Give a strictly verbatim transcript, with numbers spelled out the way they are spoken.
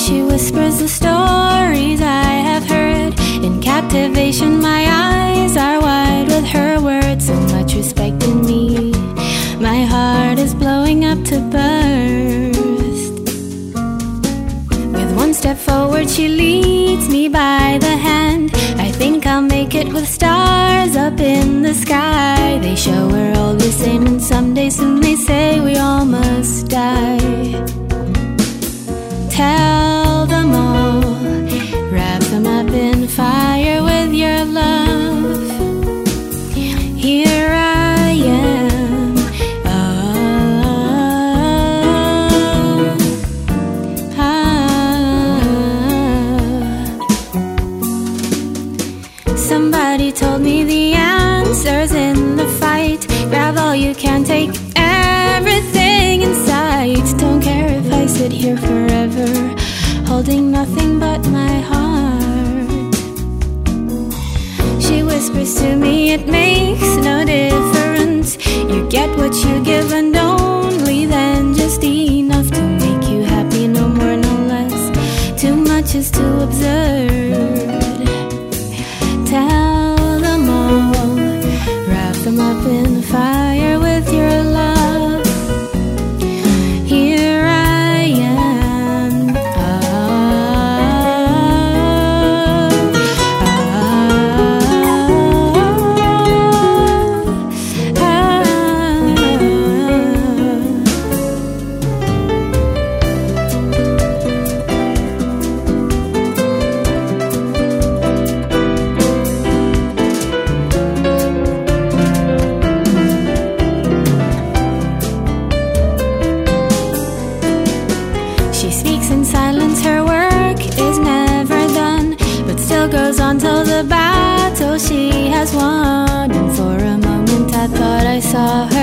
She whispers the stories I have heard. In captivation, my eyes are wide with her words. So much respect in me, my heart is blowing up to burst. With one step forward, she leads me by the hand. I think I'll make it with stars up in the sky. They show we're all the same, and someday soon they say we all must die. Tell them all, wrap them up in fire with your love. Here I am, oh, ah. Somebody told me the answer's in the fight. Grab all you can, take everything in sight. Don't care if I sit here forever, holding nothing but my heart. She whispers to me, it makes no difference. You get what you give, and only then, just enough to make you happy, no more, no less. Too much is too absurd. Tell them all, wrap them up in fire with your love. Here I am, ah, ah, ah. She speaks in silence, her work is never done, but still goes on till the battle she has won. And for a moment I thought I saw her